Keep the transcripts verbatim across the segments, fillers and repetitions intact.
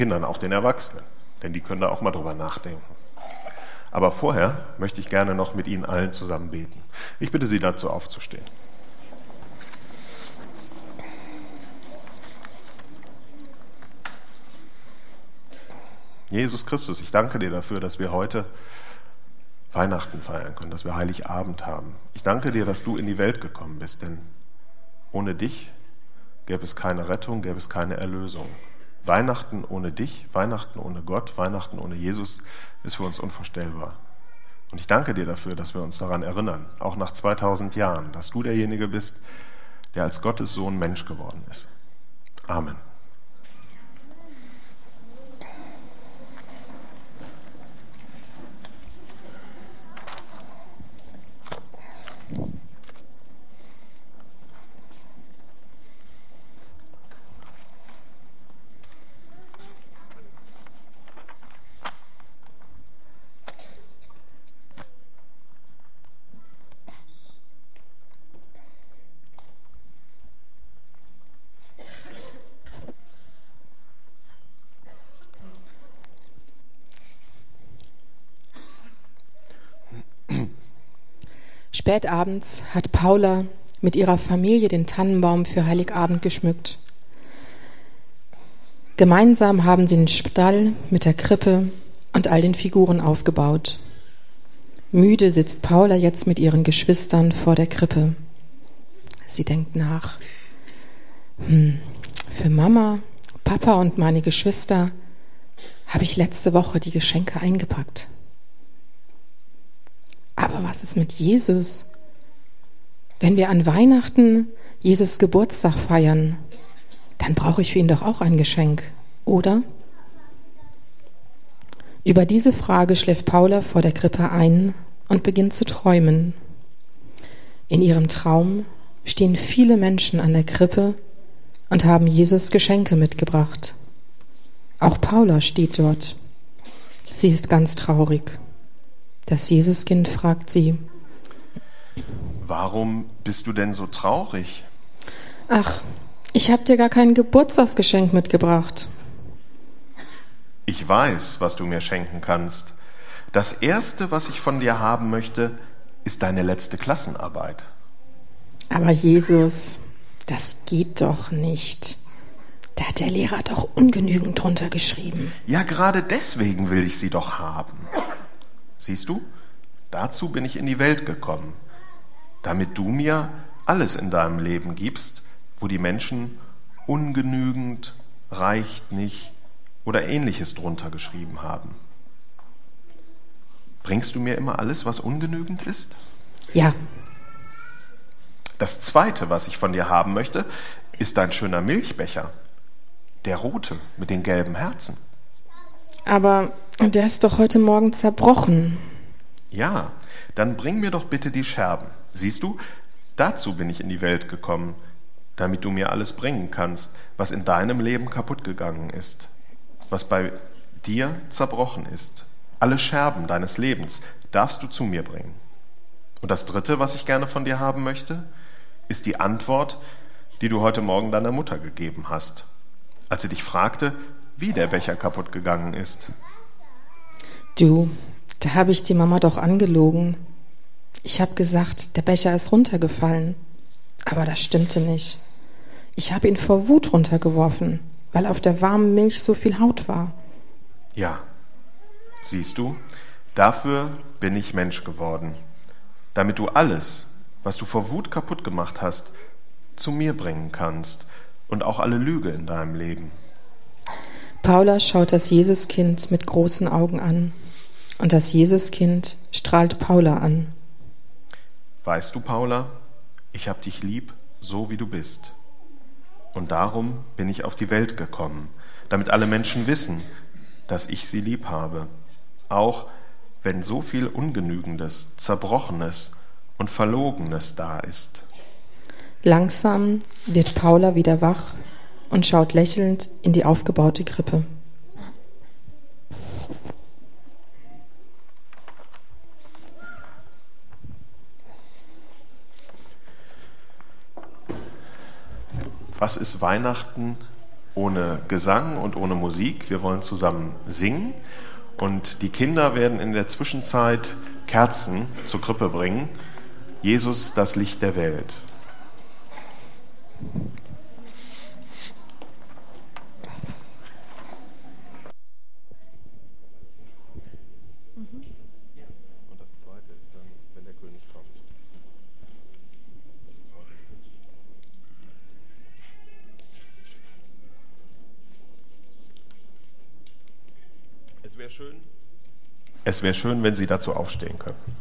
Kindern, auch den Erwachsenen, denn die können da auch mal drüber nachdenken. Aber vorher möchte ich gerne noch mit Ihnen allen zusammen beten. Ich bitte Sie dazu aufzustehen. Jesus Christus, ich danke dir dafür, dass wir heute Weihnachten feiern können, dass wir Heiligabend haben. Ich danke dir, dass du in die Welt gekommen bist, denn ohne dich gäbe es keine Rettung, gäbe es keine Erlösung. Weihnachten ohne dich, Weihnachten ohne Gott, Weihnachten ohne Jesus ist für uns unvorstellbar. Und ich danke dir dafür, dass wir uns daran erinnern, auch nach zweitausend Jahren, dass du derjenige bist, der als Gottes Sohn Mensch geworden ist. Amen. Spätabends hat Paula mit ihrer Familie den Tannenbaum für Heiligabend geschmückt. Gemeinsam haben sie den Stall mit der Krippe und all den Figuren aufgebaut. Müde sitzt Paula jetzt mit ihren Geschwistern vor der Krippe. Sie denkt nach. Hm, für Mama, Papa und meine Geschwister habe ich letzte Woche die Geschenke eingepackt. Aber was ist mit Jesus? Wenn wir an Weihnachten Jesus Geburtstag feiern, dann brauche ich für ihn doch auch ein Geschenk, oder? Über diese Frage schläft Paula vor der Krippe ein und beginnt zu träumen. In ihrem Traum stehen viele Menschen an der Krippe und haben Jesus Geschenke mitgebracht. Auch Paula steht dort. Sie ist ganz traurig. Das Jesuskind fragt sie: Warum bist du denn so traurig? Ach, ich habe dir gar kein Geburtstagsgeschenk mitgebracht. Ich weiß, was du mir schenken kannst. Das Erste, was ich von dir haben möchte, ist deine letzte Klassenarbeit. Aber Jesus, das geht doch nicht. Da hat der Lehrer doch ungenügend drunter geschrieben. Ja, gerade deswegen will ich sie doch haben. Siehst du, dazu bin ich in die Welt gekommen, damit du mir alles in deinem Leben gibst, wo die Menschen ungenügend, reicht nicht oder Ähnliches drunter geschrieben haben. Bringst du mir immer alles, was ungenügend ist? Ja. Das Zweite, was ich von dir haben möchte, ist dein schöner Milchbecher, der rote mit den gelben Herzen. Aber der ist doch heute Morgen zerbrochen. Ja, dann bring mir doch bitte die Scherben. Siehst du, dazu bin ich in die Welt gekommen, damit du mir alles bringen kannst, was in deinem Leben kaputt gegangen ist, was bei dir zerbrochen ist. Alle Scherben deines Lebens darfst du zu mir bringen. Und das Dritte, was ich gerne von dir haben möchte, ist die Antwort, die du heute Morgen deiner Mutter gegeben hast, als sie dich fragte, wie der Becher kaputt gegangen ist. Du, da habe ich die Mama doch angelogen. Ich habe gesagt, der Becher ist runtergefallen. Aber das stimmte nicht. Ich habe ihn vor Wut runtergeworfen, weil auf der warmen Milch so viel Haut war. Ja, siehst du, dafür bin ich Mensch geworden, damit du alles, was du vor Wut kaputt gemacht hast, zu mir bringen kannst und auch alle Lüge in deinem Leben. Paula schaut das Jesuskind mit großen Augen an und das Jesuskind strahlt Paula an. Weißt du, Paula, ich hab dich lieb, so wie du bist. Und darum bin ich auf die Welt gekommen, damit alle Menschen wissen, dass ich sie lieb habe, auch wenn so viel Ungenügendes, Zerbrochenes und Verlogenes da ist. Langsam wird Paula wieder wach und schaut lächelnd in die aufgebaute Krippe. Was ist Weihnachten, ohne Gesang und ohne Musik. Wir wollen zusammen singen und die Kinder werden in der Zwischenzeit Kerzen zur Krippe bringen. Jesus, das Licht der Welt. Und das zweite ist dann, wenn der König kommt. Es wäre schön, es wäre schön, wenn Sie dazu aufstehen könnten.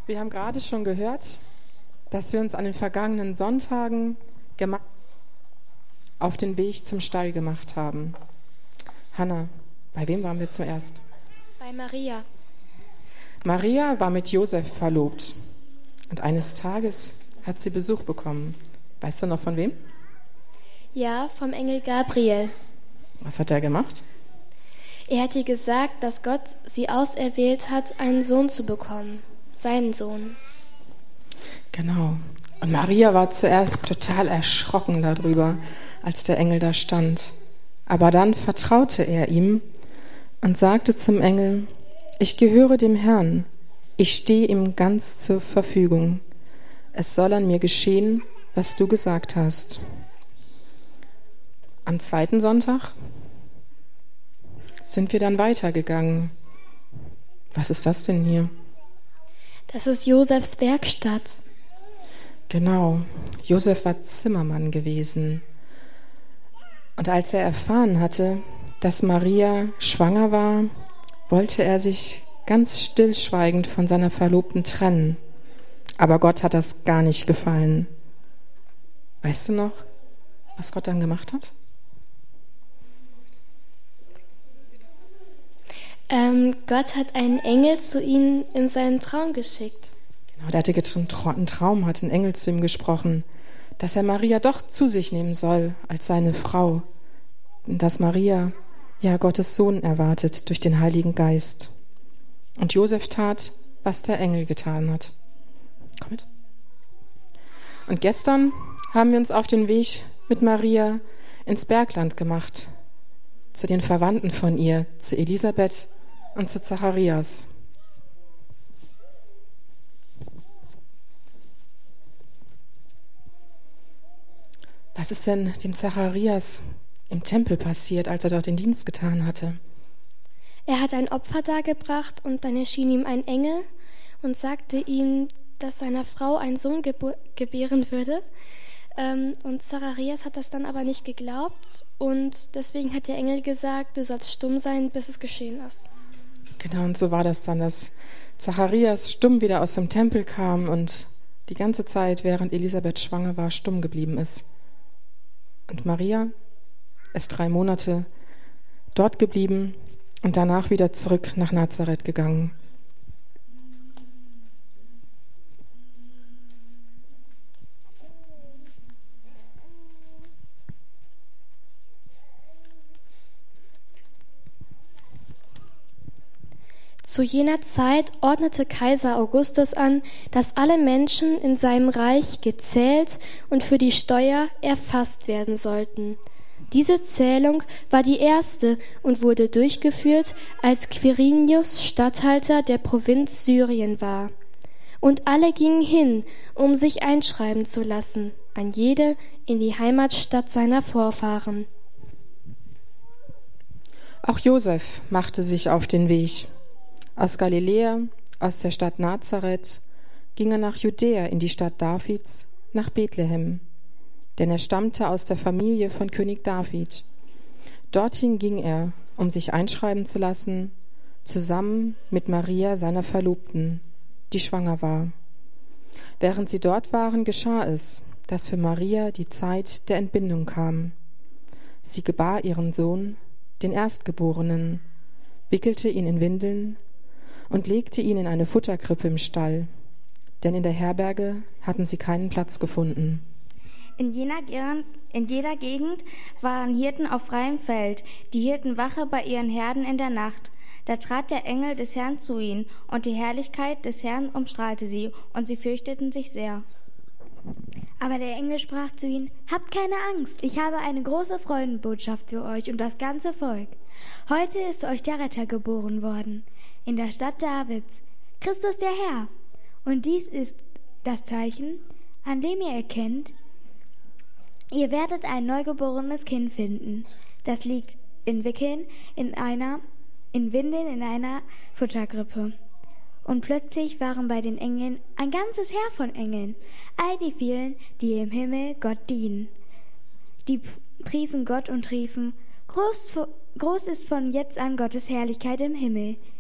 Wir haben gerade schon gehört, dass wir uns an den vergangenen Sonntagen gema- auf den Weg zum Stall gemacht haben. Hanna, bei wem waren wir zuerst? Bei Maria. Maria war mit Josef verlobt und eines Tages hat sie Besuch bekommen. Weißt du noch von wem? Ja, vom Engel Gabriel. Was hat er gemacht? Er hat ihr gesagt, dass Gott sie auserwählt hat, einen Sohn zu bekommen. Seinen Sohn. Genau. Und Maria war zuerst total erschrocken darüber, als der Engel da stand. Aber dann vertraute er ihm und sagte zum Engel: Ich gehöre dem Herrn. Ich stehe ihm ganz zur Verfügung. Es soll an mir geschehen, was du gesagt hast. Am zweiten Sonntag sind wir dann weitergegangen. Was ist das denn hier? Das ist Josefs Werkstatt. Genau, Josef war Zimmermann gewesen. Und als er erfahren hatte, dass Maria schwanger war, wollte er sich ganz stillschweigend von seiner Verlobten trennen. Aber Gott hat das gar nicht gefallen. Weißt du noch, was Gott dann gemacht hat? Ähm, Gott hat einen Engel zu ihnen in seinen Traum geschickt. Genau, der hatte jetzt einen Traum, hat ein Engel zu ihm gesprochen, dass er Maria doch zu sich nehmen soll als seine Frau. Und dass Maria ja Gottes Sohn erwartet durch den Heiligen Geist. Und Josef tat, was der Engel getan hat. Komm mit. Und gestern haben wir uns auf den Weg mit Maria ins Bergland gemacht, zu den Verwandten von ihr, zu Elisabeth und zu Zacharias. Was ist denn dem Zacharias im Tempel passiert, als er dort den Dienst getan hatte? Er hat ein Opfer dargebracht und dann erschien ihm ein Engel und sagte ihm, dass seiner Frau ein Sohn gebo- gebären würde. Ähm, und Zacharias hat das dann aber nicht geglaubt und deswegen hat der Engel gesagt, du sollst stumm sein, bis es geschehen ist. Genau, und so war das dann, dass Zacharias stumm wieder aus dem Tempel kam und die ganze Zeit, während Elisabeth schwanger war, stumm geblieben ist. Und Maria ist drei Monate dort geblieben und danach wieder zurück nach Nazareth gegangen. Zu jener Zeit ordnete Kaiser Augustus an, dass alle Menschen in seinem Reich gezählt und für die Steuer erfasst werden sollten. Diese Zählung war die erste und wurde durchgeführt, als Quirinius Statthalter der Provinz Syrien war. Und alle gingen hin, um sich einschreiben zu lassen, ein jeder in die Heimatstadt seiner Vorfahren. Auch Josef machte sich auf den Weg. Aus Galiläa, aus der Stadt Nazareth, ging er nach Judäa in die Stadt Davids, nach Bethlehem, denn er stammte aus der Familie von König David. Dorthin ging er, um sich einschreiben zu lassen, zusammen mit Maria, seiner Verlobten, die schwanger war. Während sie dort waren, geschah es, dass für Maria die Zeit der Entbindung kam. Sie gebar ihren Sohn, den Erstgeborenen, wickelte ihn in Windeln und legte ihn in eine Futterkrippe im Stall, denn in der Herberge hatten sie keinen Platz gefunden. In jener, in jeder Gegend waren Hirten auf freiem Feld, die hielten Wache bei ihren Herden in der Nacht. Da trat der Engel des Herrn zu ihnen, und die Herrlichkeit des Herrn umstrahlte sie, und sie fürchteten sich sehr. Aber der Engel sprach zu ihnen: Habt keine Angst, ich habe eine große Freudenbotschaft für euch und das ganze Volk. Heute ist euch der Retter geboren worden, in der Stadt Davids, Christus der Herr. Und dies ist das Zeichen, an dem ihr erkennt, ihr werdet ein neugeborenes Kind finden. Das liegt in Wickeln in einer, in Windeln in einer Futterkrippe. Und plötzlich waren bei den Engeln ein ganzes Heer von Engeln, all die vielen, die im Himmel Gott dienen. Die priesen Gott und riefen: Groß, groß ist von jetzt an Gottes Herrlichkeit im Himmel.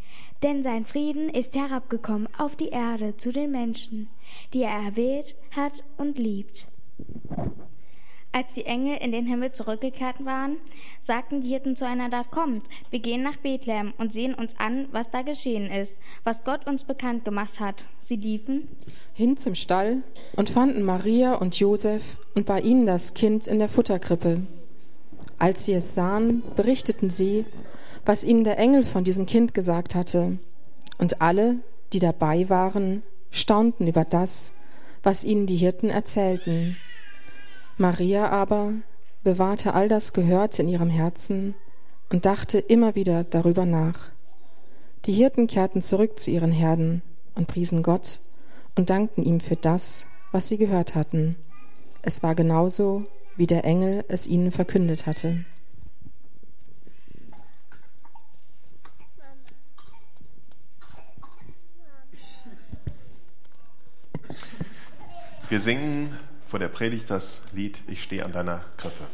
denn sein Frieden ist herabgekommen auf die Erde zu den Menschen, die er erwählt hat und liebt. Als die Engel in den Himmel zurückgekehrt waren, sagten die Hirten zueinander: Kommt, wir gehen nach Bethlehem und sehen uns an, was da geschehen ist, was Gott uns bekannt gemacht hat. Sie liefen hin zum Stall und fanden Maria und Josef und bei ihnen das Kind in der Futterkrippe. Als sie es sahen, berichteten sie, was ihnen der Engel von diesem Kind gesagt hatte. Und alle, die dabei waren, staunten über das, was ihnen die Hirten erzählten. Maria aber bewahrte all das Gehörte in ihrem Herzen und dachte immer wieder darüber nach. Die Hirten kehrten zurück zu ihren Herden und priesen Gott und dankten ihm für das, was sie gehört hatten. Es war genauso, wie der Engel es ihnen verkündet hatte. Wir singen vor der Predigt das Lied Ich stehe an deiner Krippe.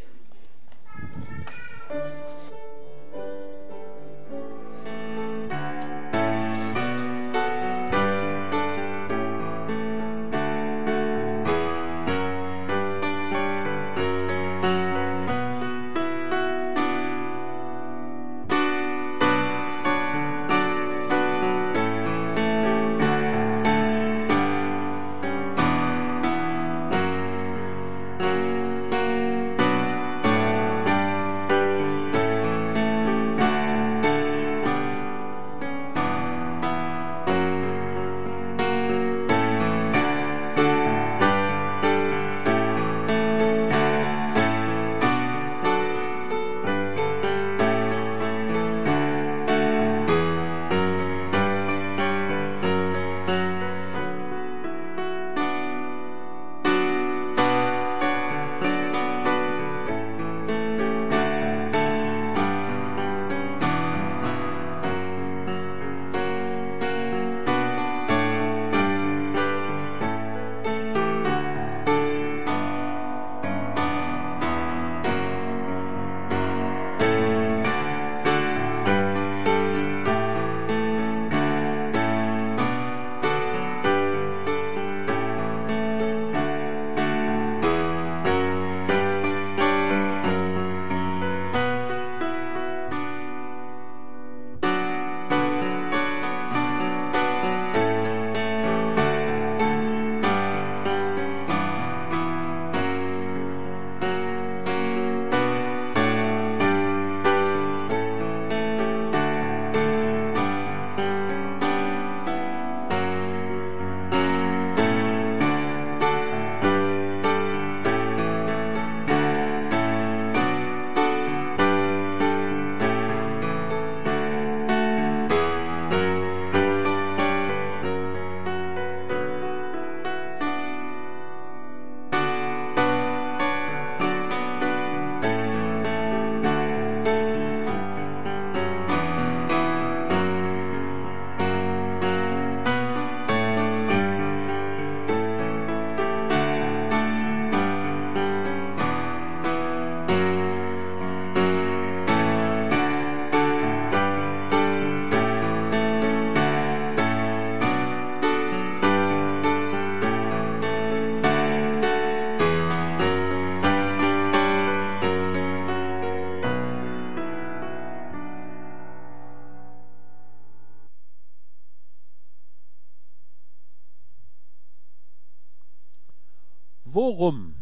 Worum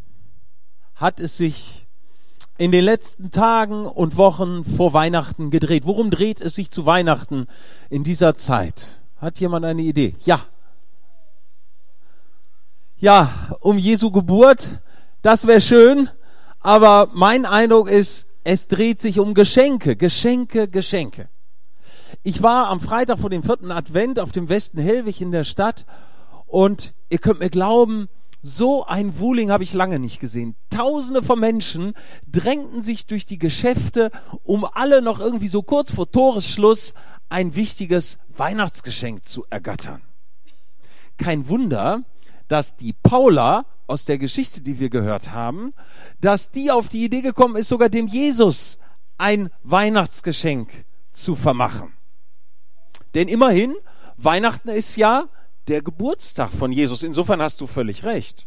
hat es sich in den letzten Tagen und Wochen vor Weihnachten gedreht? Worum dreht es sich zu Weihnachten in dieser Zeit? Hat jemand eine Idee? Ja. Ja, um Jesu Geburt, das wäre schön, aber mein Eindruck ist, es dreht sich um Geschenke, Geschenke, Geschenke. Ich war am Freitag vor dem vierten Advent auf dem Westen Hellwig in der Stadt und ihr könnt mir glauben, so ein Wuling habe ich lange nicht gesehen. Tausende von Menschen drängten sich durch die Geschäfte, um alle noch irgendwie so kurz vor Toresschluss ein wichtiges Weihnachtsgeschenk zu ergattern. Kein Wunder, dass die Paula aus der Geschichte, die wir gehört haben, dass die auf die Idee gekommen ist, sogar dem Jesus ein Weihnachtsgeschenk zu vermachen. Denn immerhin, Weihnachten ist ja der Geburtstag von Jesus. Insofern hast du völlig recht.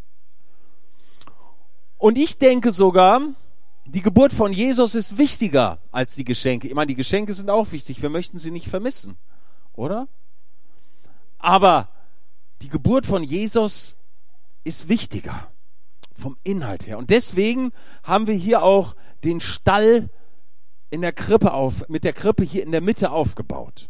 Und ich denke sogar, die Geburt von Jesus ist wichtiger als die Geschenke. Ich meine, die Geschenke sind auch wichtig. Wir möchten sie nicht vermissen, oder? Aber die Geburt von Jesus ist wichtiger vom Inhalt her. Und deswegen haben wir hier auch den Stall in der Krippe auf, mit der Krippe hier in der Mitte aufgebaut.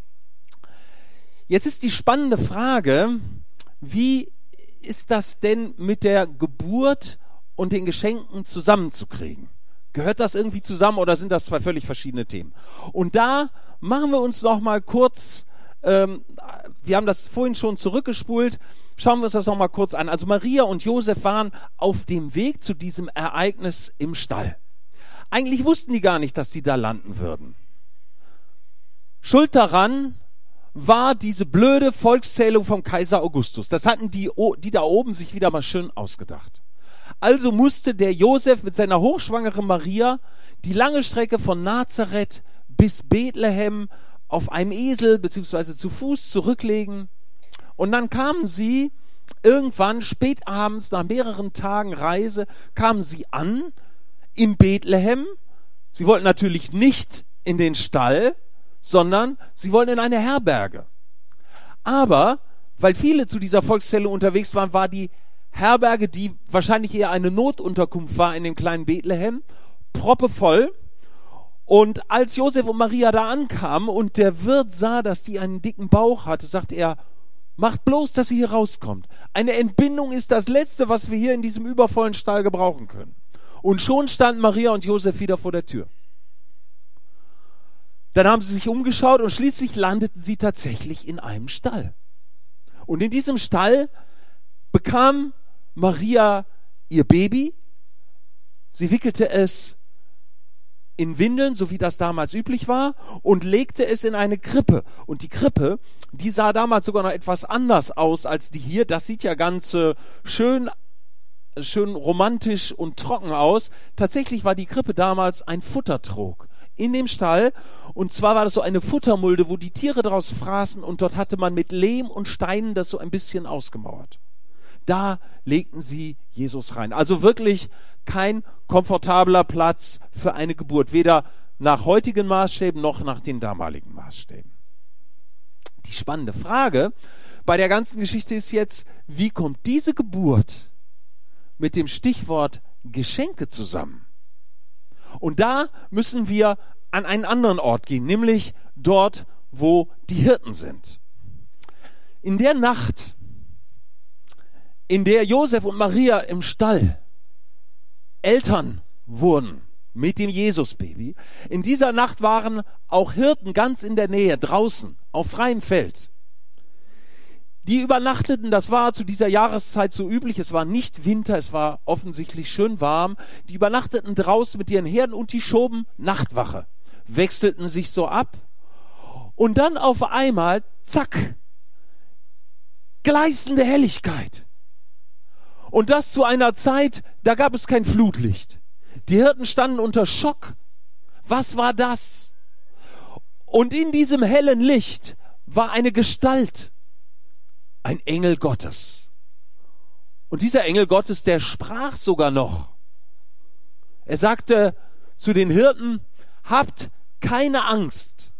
Jetzt ist die spannende Frage, wie ist das denn mit der Geburt und den Geschenken zusammenzukriegen? Gehört das irgendwie zusammen oder sind das zwei völlig verschiedene Themen? Und da machen wir uns noch mal kurz, ähm, wir haben das vorhin schon zurückgespult, schauen wir uns das noch mal kurz an. Also Maria und Josef waren auf dem Weg zu diesem Ereignis im Stall. Eigentlich wussten die gar nicht, dass die da landen würden. Schuld daran war diese blöde Volkszählung vom Kaiser Augustus. Das hatten die, die da oben sich wieder mal schön ausgedacht. Also musste der Josef mit seiner hochschwangeren Maria die lange Strecke von Nazareth bis Bethlehem auf einem Esel bzw. zu Fuß zurücklegen. Und dann kamen sie irgendwann spät abends, nach mehreren Tagen Reise, kamen sie an in Bethlehem. Sie wollten natürlich nicht in den Stall, sondern sie wollten in eine Herberge. Aber, weil viele zu dieser Volkszählung unterwegs waren, war die Herberge, die wahrscheinlich eher eine Notunterkunft war in dem kleinen Bethlehem, proppevoll. Und als Josef und Maria da ankamen und der Wirt sah, dass die einen dicken Bauch hatte, sagte er, macht bloß, dass sie hier rauskommt. Eine Entbindung ist das Letzte, was wir hier in diesem übervollen Stall gebrauchen können. Und schon standen Maria und Josef wieder vor der Tür. Dann haben sie sich umgeschaut und schließlich landeten sie tatsächlich in einem Stall. Und in diesem Stall bekam Maria ihr Baby. Sie wickelte es in Windeln, so wie das damals üblich war, und legte es in eine Krippe. Und die Krippe, die sah damals sogar noch etwas anders aus als die hier. Das sieht ja ganz äh, schön, schön romantisch und trocken aus. Tatsächlich war die Krippe damals ein Futtertrog in dem Stall, und zwar war das so eine Futtermulde, wo die Tiere draus fraßen, und dort hatte man mit Lehm und Steinen das so ein bisschen ausgemauert. Da legten sie Jesus rein. Also wirklich kein komfortabler Platz für eine Geburt, weder nach heutigen Maßstäben noch nach den damaligen Maßstäben. Die spannende Frage bei der ganzen Geschichte ist jetzt, wie kommt diese Geburt mit dem Stichwort Geschenke zusammen? Und da müssen wir an einen anderen Ort gehen, nämlich dort, wo die Hirten sind. In der Nacht, in der Josef und Maria im Stall Eltern wurden mit dem Jesusbaby, in dieser Nacht waren auch Hirten ganz in der Nähe, draußen, auf freiem Feld. Die übernachteten, das war zu dieser Jahreszeit so üblich, es war nicht Winter, es war offensichtlich schön warm, die übernachteten draußen mit ihren Herden und die schoben Nachtwache, wechselten sich so ab und dann auf einmal, zack, gleißende Helligkeit. Und das zu einer Zeit, da gab es kein Flutlicht. Die Hirten standen unter Schock. Was war das? Und in diesem hellen Licht war eine Gestalt, ein Engel Gottes. Und dieser Engel Gottes, der sprach sogar noch. Er sagte zu den Hirten, habt keine Angst.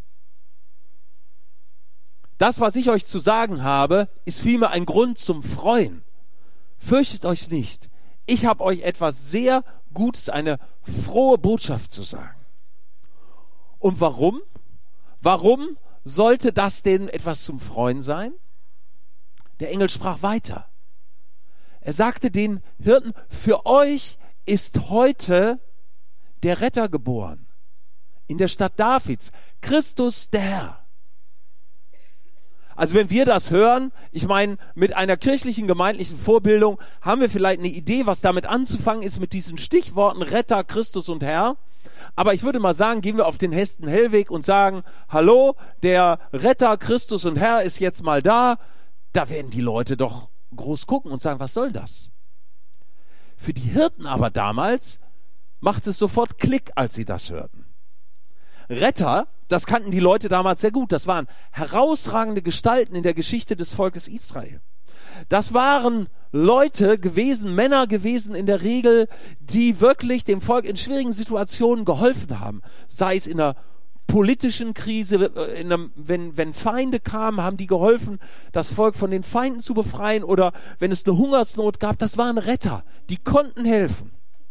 Das, was ich euch zu sagen habe, ist vielmehr ein Grund zum Freuen. Fürchtet euch nicht. Ich habe euch etwas sehr Gutes, eine frohe Botschaft zu sagen. Und warum? Warum sollte das denn etwas zum Freuen sein? Der Engel sprach weiter. Er sagte den Hirten, für euch ist heute der Retter geboren. In der Stadt Davids. Christus der Herr. Also wenn wir das hören, ich meine, mit einer kirchlichen, gemeindlichen Vorbildung haben wir vielleicht eine Idee, was damit anzufangen ist mit diesen Stichworten Retter, Christus und Herr. Aber ich würde mal sagen, gehen wir auf den Hesten-Hellweg und sagen, hallo, der Retter, Christus und Herr ist jetzt mal da. Da werden die Leute doch groß gucken und sagen, was soll das? Für die Hirten aber damals macht es sofort Klick, als sie das hörten. Retter, das kannten die Leute damals sehr gut. Das waren herausragende Gestalten in der Geschichte des Volkes Israel. Das waren Leute gewesen, Männer gewesen in der Regel, die wirklich dem Volk in schwierigen Situationen geholfen haben. Sei es in einer politischen Krise, in einem, wenn, wenn Feinde kamen, haben die geholfen, das Volk von den Feinden zu befreien, oder wenn es eine Hungersnot gab, das waren Retter, die konnten helfen.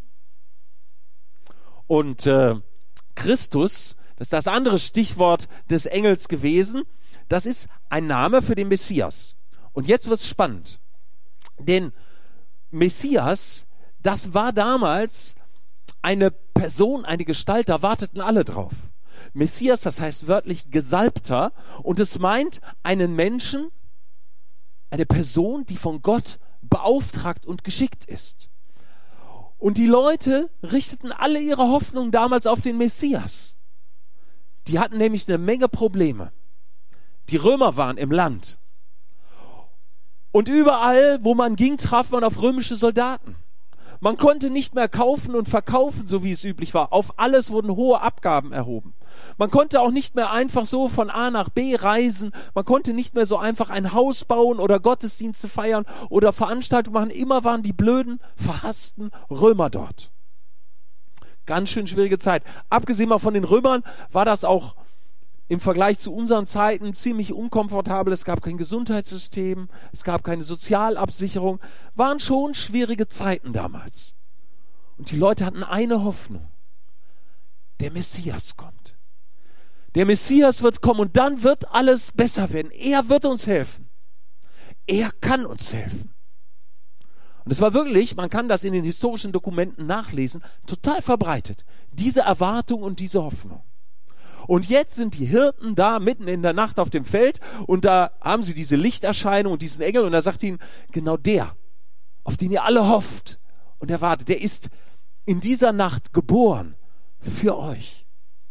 Und äh, Christus, das ist das andere Stichwort des Engels gewesen, das ist ein Name für den Messias. Und jetzt wird's spannend, denn Messias, das war damals eine Person, eine Gestalt, da warteten alle drauf. Messias, das heißt wörtlich Gesalbter, und es meint einen Menschen, eine Person, die von Gott beauftragt und geschickt ist. Und die Leute richteten alle ihre Hoffnung damals auf den Messias. Die hatten nämlich eine Menge Probleme. Die Römer waren im Land. Und überall, wo man ging, traf man auf römische Soldaten. Man konnte nicht mehr kaufen und verkaufen, so wie es üblich war. Auf alles wurden hohe Abgaben erhoben. Man konnte auch nicht mehr einfach so von A nach B reisen. Man konnte nicht mehr so einfach ein Haus bauen oder Gottesdienste feiern oder Veranstaltungen machen. Immer waren die blöden, verhassten Römer dort. Ganz schön schwierige Zeit. Abgesehen mal von den Römern war das auch im Vergleich zu unseren Zeiten ziemlich unkomfortabel. Es gab kein Gesundheitssystem, es gab keine Sozialabsicherung. Waren schon schwierige Zeiten damals. Und die Leute hatten eine Hoffnung. Der Messias kommt. Der Messias wird kommen und dann wird alles besser werden. Er wird uns helfen. Er kann uns helfen. Und es war wirklich, man kann das in den historischen Dokumenten nachlesen, total verbreitet. Diese Erwartung und diese Hoffnung. Und jetzt sind die Hirten da mitten in der Nacht auf dem Feld und da haben sie diese Lichterscheinung und diesen Engel und da sagt ihnen, genau der, auf den ihr alle hofft und erwartet, der ist in dieser Nacht geboren für euch.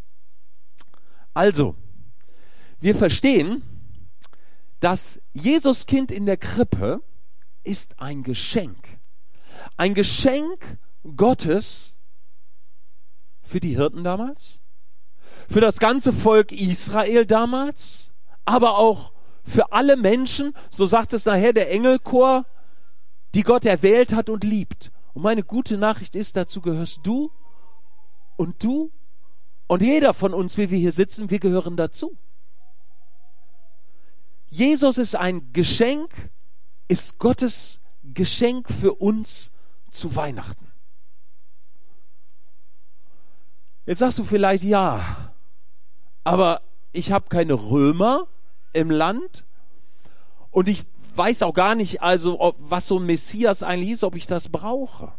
Also, wir verstehen, das Jesuskind in der Krippe ist ein Geschenk. Ein Geschenk Gottes für die Hirten damals, für das ganze Volk Israel damals, aber auch für alle Menschen, so sagt es nachher der Engelchor, die Gott erwählt hat und liebt. Und meine gute Nachricht ist, dazu gehörst du und du und jeder von uns, wie wir hier sitzen, wir gehören dazu. Jesus ist ein Geschenk, ist Gottes Geschenk für uns zu Weihnachten. Jetzt sagst du vielleicht, ja, aber ich habe keine Römer im Land und ich weiß auch gar nicht, also ob, was so ein Messias eigentlich ist, ob ich das brauche.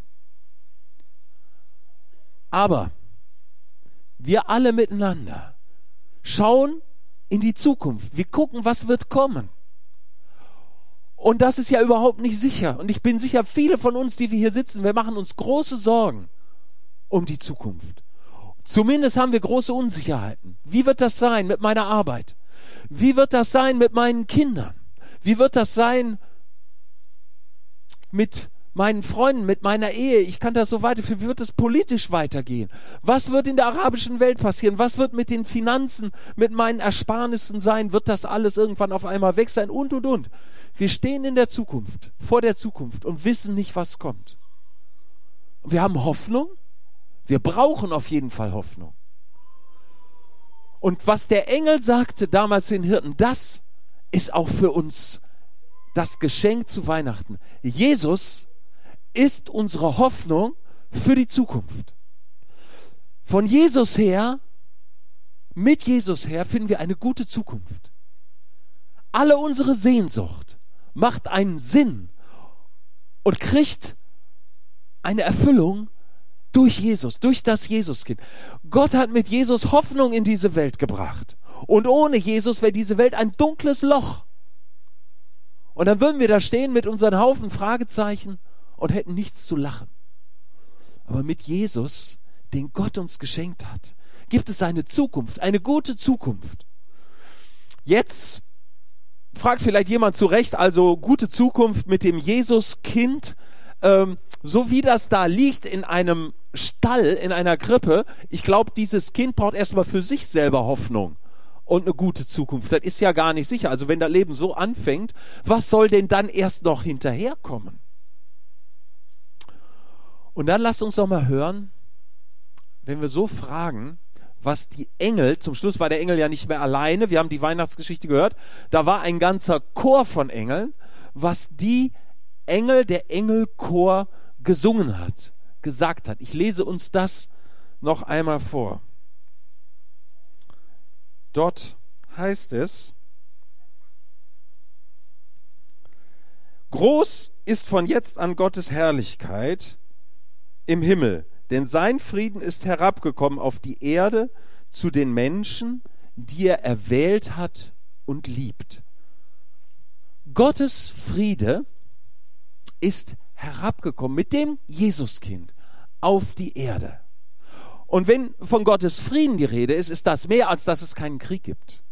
Aber wir alle miteinander schauen in die Zukunft. Wir gucken, was wird kommen. Und das ist ja überhaupt nicht sicher. Und ich bin sicher, viele von uns, die wir hier sitzen, wir machen uns große Sorgen um die Zukunft. Zumindest haben wir große Unsicherheiten. Wie wird das sein mit meiner Arbeit? Wie wird das sein mit meinen Kindern? Wie wird das sein mit meinen Freunden, mit meiner Ehe? Ich kann das so weiterführen. Wie wird es politisch weitergehen? Was wird in der arabischen Welt passieren? Was wird mit den Finanzen, mit meinen Ersparnissen sein? Wird das alles irgendwann auf einmal weg sein? Und, und, und. Wir stehen in der Zukunft, vor der Zukunft und wissen nicht, was kommt. Wir haben Hoffnung. Wir brauchen auf jeden Fall Hoffnung. Und was der Engel sagte damals den Hirten, das ist auch für uns das Geschenk zu Weihnachten. Jesus ist unsere Hoffnung für die Zukunft. Von Jesus her, mit Jesus her, finden wir eine gute Zukunft. Alle unsere Sehnsucht macht einen Sinn und kriegt eine Erfüllung durch Jesus, durch das Jesuskind. Gott hat mit Jesus Hoffnung in diese Welt gebracht. Und ohne Jesus wäre diese Welt ein dunkles Loch. Und dann würden wir da stehen mit unseren Haufen Fragezeichen und hätten nichts zu lachen. Aber mit Jesus, den Gott uns geschenkt hat, gibt es eine Zukunft, eine gute Zukunft. Jetzt fragt vielleicht jemand zu Recht, also gute Zukunft mit dem Jesuskind, ähm, so wie das da liegt in einem Stall, in einer Krippe. Ich glaube, dieses Kind braucht erstmal für sich selber Hoffnung und eine gute Zukunft. Das ist ja gar nicht sicher. Also wenn das Leben so anfängt, was soll denn dann erst noch hinterherkommen? Und dann lasst uns doch mal hören, wenn wir so fragen, was die Engel, zum Schluss war der Engel ja nicht mehr alleine, wir haben die Weihnachtsgeschichte gehört, da war ein ganzer Chor von Engeln, was die Engel, der Engelchor gesungen hat, gesagt hat. Ich lese uns das noch einmal vor. Dort heißt es: Groß ist von jetzt an Gottes Herrlichkeit im Himmel, denn sein Frieden ist herabgekommen auf die Erde zu den Menschen, die er erwählt hat und liebt. Gottes Friede ist herabgekommen mit dem Jesuskind auf die Erde. Und wenn von Gottes Frieden die Rede ist, ist das mehr, als dass es keinen Krieg gibt.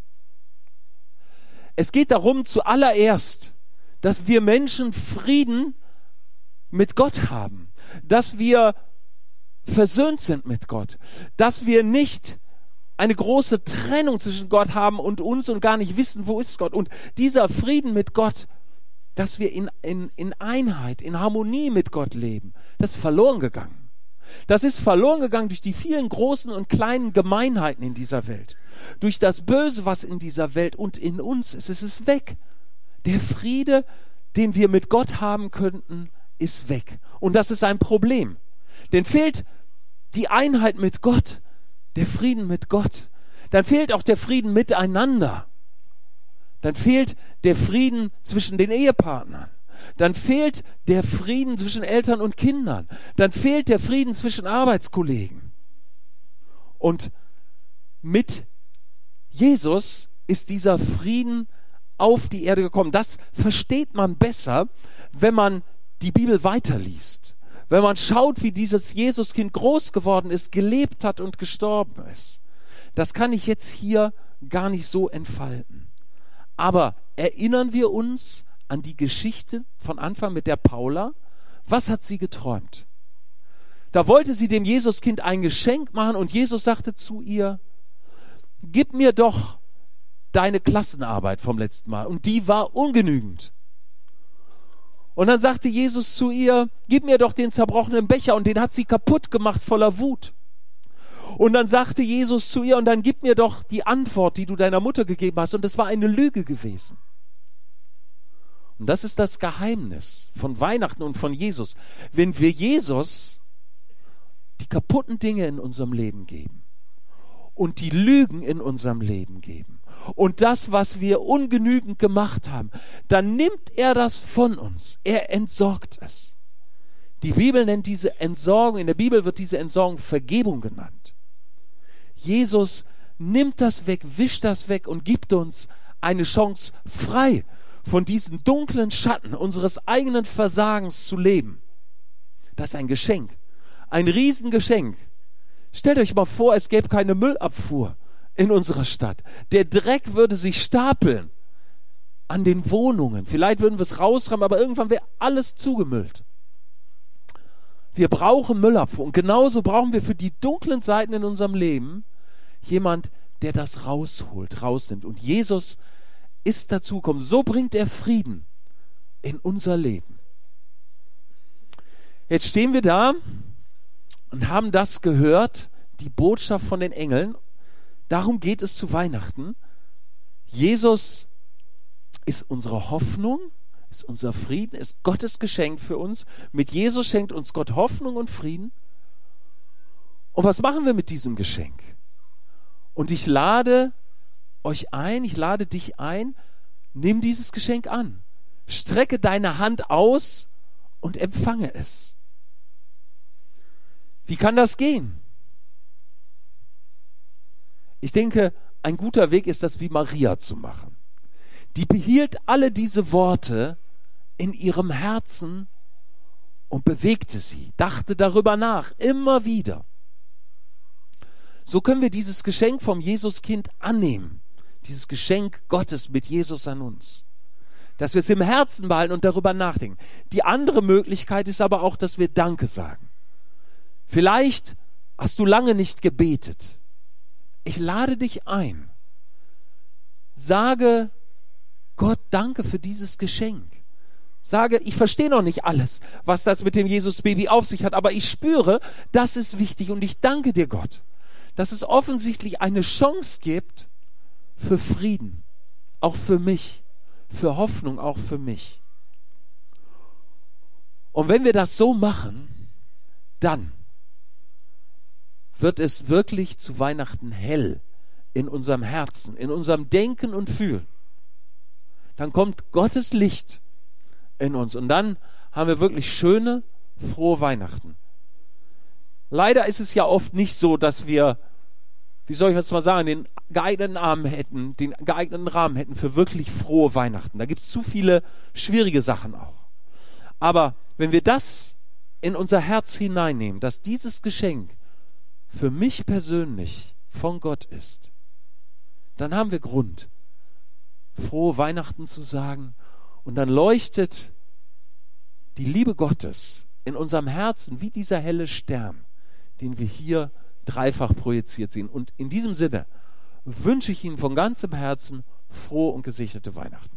Es geht darum, zuallererst, dass wir Menschen Frieden mit Gott haben, dass wir versöhnt sind mit Gott, dass wir nicht eine große Trennung zwischen Gott haben und uns und gar nicht wissen, wo ist Gott. Und dieser Frieden mit Gott, dass wir in, in, in Einheit, in Harmonie mit Gott leben, das ist verloren gegangen. Das ist verloren gegangen durch die vielen großen und kleinen Gemeinheiten in dieser Welt. Durch das Böse, was in dieser Welt und in uns ist. Es ist weg. Der Friede, den wir mit Gott haben könnten, ist weg. Und das ist ein Problem. Denn fehlt die Einheit mit Gott, der Frieden mit Gott, dann fehlt auch der Frieden miteinander. Dann fehlt der Frieden zwischen den Ehepartnern. Dann fehlt der Frieden zwischen Eltern und Kindern. Dann fehlt der Frieden zwischen Arbeitskollegen. Und mit Jesus ist dieser Frieden auf die Erde gekommen. Das versteht man besser, wenn man die Bibel weiterliest. Wenn man schaut, wie dieses Jesuskind groß geworden ist, gelebt hat und gestorben ist. Das kann ich jetzt hier gar nicht so entfalten. Aber erinnern wir uns an die Geschichte von Anfang mit der Paula? Was hat sie geträumt? Da wollte sie dem Jesuskind ein Geschenk machen und Jesus sagte zu ihr: Gib mir doch deine Klassenarbeit vom letzten Mal. Und die war ungenügend. Und dann sagte Jesus zu ihr: Gib mir doch den zerbrochenen Becher. Und den hat sie kaputt gemacht voller Wut. Und dann sagte Jesus zu ihr: Und dann gib mir doch die Antwort, die du deiner Mutter gegeben hast. Und das war eine Lüge gewesen. Und das ist das Geheimnis von Weihnachten und von Jesus. Wenn wir Jesus die kaputten Dinge in unserem Leben geben und die Lügen in unserem Leben geben und das, was wir ungenügend gemacht haben, dann nimmt er das von uns. Er entsorgt es. Die Bibel nennt diese Entsorgung, in der Bibel wird diese Entsorgung Vergebung genannt. Jesus nimmt das weg, wischt das weg und gibt uns eine Chance, frei von diesen dunklen Schatten unseres eigenen Versagens zu leben. Das ist ein Geschenk, ein Riesengeschenk. Stellt euch mal vor, es gäbe keine Müllabfuhr in unserer Stadt. Der Dreck würde sich stapeln an den Wohnungen. Vielleicht würden wir es rausräumen, aber irgendwann wäre alles zugemüllt. Wir brauchen Müllabfuhr. Und genauso brauchen wir für die dunklen Seiten in unserem Leben jemand, der das rausholt, rausnimmt. Und Jesus ist dazu gekommen. So bringt er Frieden in unser Leben. Jetzt stehen wir da und haben das gehört, die Botschaft von den Engeln. Darum geht es zu Weihnachten. Jesus ist unsere Hoffnung, ist unser Frieden, ist Gottes Geschenk für uns. Mit Jesus schenkt uns Gott Hoffnung und Frieden. Und was machen wir mit diesem Geschenk? Und ich lade euch ein, ich lade dich ein, nimm dieses Geschenk an. Strecke deine Hand aus und empfange es. Wie kann das gehen? Ich denke, ein guter Weg ist das wie Maria zu machen. Die behielt alle diese Worte in ihrem Herzen und bewegte sie, dachte darüber nach, immer wieder. So können wir dieses Geschenk vom Jesuskind annehmen, dieses Geschenk Gottes mit Jesus an uns. Dass wir es im Herzen behalten und darüber nachdenken. Die andere Möglichkeit ist aber auch, dass wir Danke sagen. Vielleicht hast du lange nicht gebetet. Ich lade dich ein. Sage Gott danke für dieses Geschenk. Sage, ich verstehe noch nicht alles, was das mit dem Jesus-Baby auf sich hat, aber ich spüre, das ist wichtig und ich danke dir, Gott, dass es offensichtlich eine Chance gibt für Frieden, auch für mich, für Hoffnung, auch für mich. Und wenn wir das so machen, dann wird es wirklich zu Weihnachten hell in unserem Herzen, in unserem Denken und Fühlen. Dann kommt Gottes Licht in uns und dann haben wir wirklich schöne, frohe Weihnachten. Leider ist es ja oft nicht so, dass wir, wie soll ich jetzt mal sagen, den geeigneten Rahmen hätten, den geeigneten Rahmen hätten für wirklich frohe Weihnachten. Da gibt es zu viele schwierige Sachen auch. Aber wenn wir das in unser Herz hineinnehmen, dass dieses Geschenk für mich persönlich von Gott ist, dann haben wir Grund, frohe Weihnachten zu sagen und dann leuchtet die Liebe Gottes in unserem Herzen wie dieser helle Stern, den wir hier dreifach projiziert sehen. Und in diesem Sinne wünsche ich Ihnen von ganzem Herzen frohe und gesegnete Weihnachten.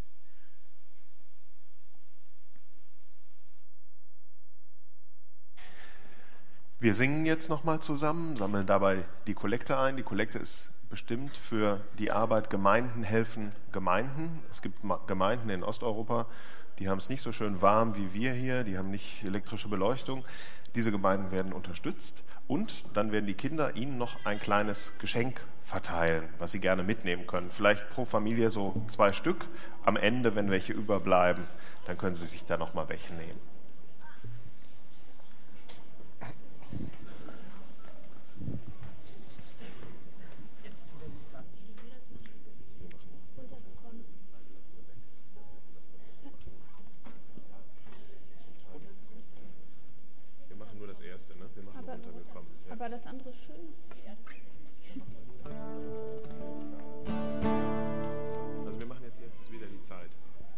Wir singen jetzt nochmal zusammen, sammeln dabei die Kollekte ein. Die Kollekte ist bestimmt für die Arbeit Gemeinden helfen Gemeinden. Es gibt Gemeinden in Osteuropa, die haben es nicht so schön warm wie wir hier, die haben nicht elektrische Beleuchtung. Diese Gemeinden werden unterstützt und dann werden die Kinder ihnen noch ein kleines Geschenk verteilen, was sie gerne mitnehmen können. Vielleicht pro Familie so zwei Stück. Am Ende, wenn welche überbleiben, dann können sie sich da nochmal welche nehmen. Aber das andere ist schön. Also wir machen jetzt, jetzt ist wieder die Zeit.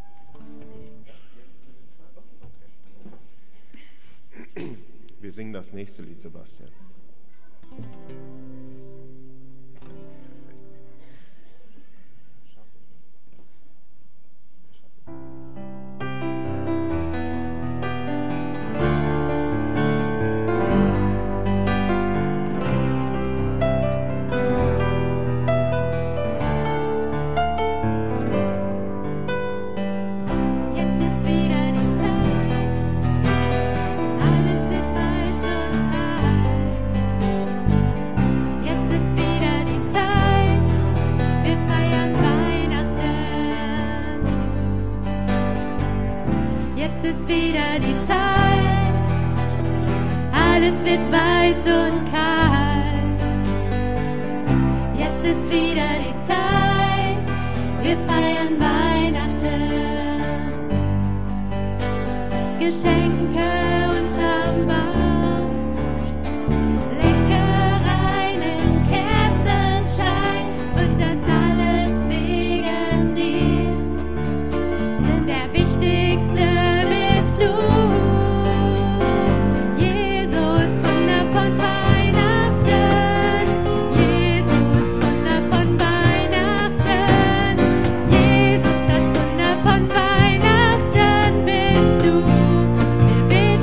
Wir singen das nächste Lied, Sebastian. Wir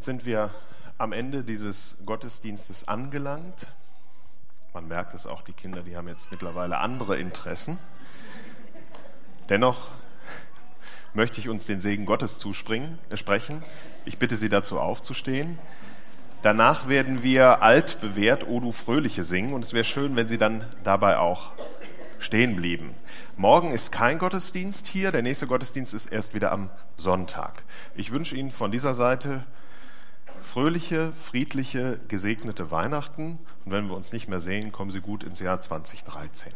Jetzt sind wir am Ende dieses Gottesdienstes angelangt. Man merkt es auch, die Kinder, die haben jetzt mittlerweile andere Interessen. Dennoch möchte ich uns den Segen Gottes zusprechen. Ich bitte Sie dazu aufzustehen. Danach werden wir altbewährt O du Fröhliche singen und es wäre schön, wenn Sie dann dabei auch stehen blieben. Morgen ist kein Gottesdienst hier, der nächste Gottesdienst ist erst wieder am Sonntag. Ich wünsche Ihnen von dieser Seite fröhliche, friedliche, gesegnete Weihnachten und wenn wir uns nicht mehr sehen, kommen Sie gut ins Jahr zwanzig dreizehn.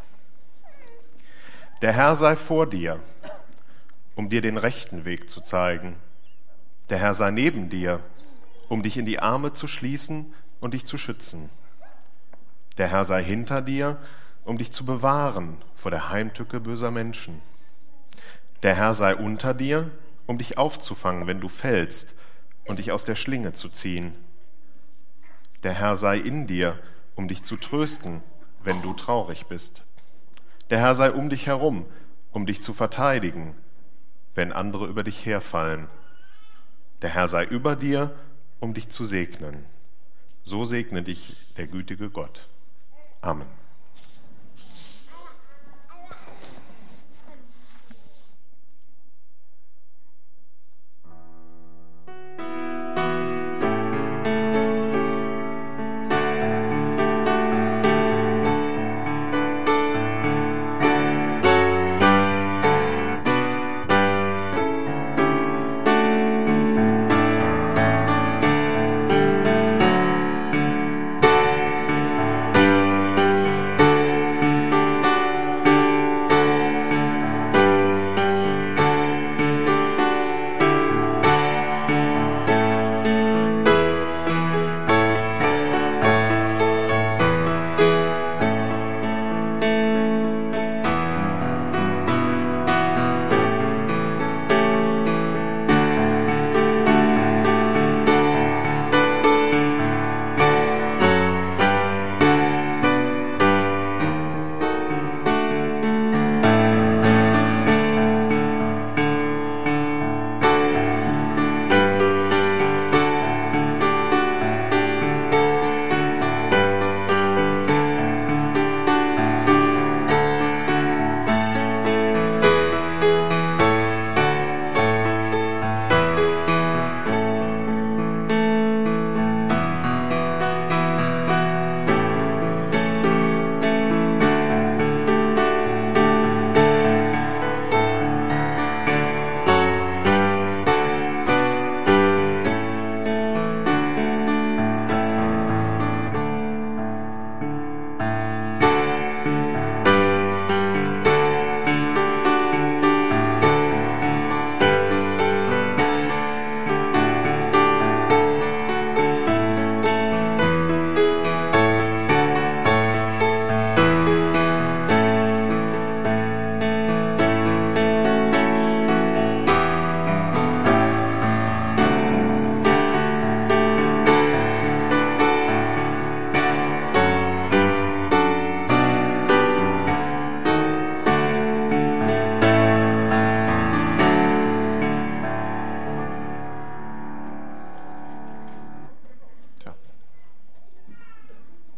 Der Herr sei vor dir, um dir den rechten Weg zu zeigen. Der Herr sei neben dir, um dich in die Arme zu schließen und dich zu schützen. Der Herr sei hinter dir, um dich zu bewahren vor der Heimtücke böser Menschen. Der Herr sei unter dir, um dich aufzufangen, wenn du fällst, und dich aus der Schlinge zu ziehen. Der Herr sei in dir, um dich zu trösten, wenn du traurig bist. Der Herr sei um dich herum, um dich zu verteidigen, wenn andere über dich herfallen. Der Herr sei über dir, um dich zu segnen. So segne dich der gütige Gott. Amen.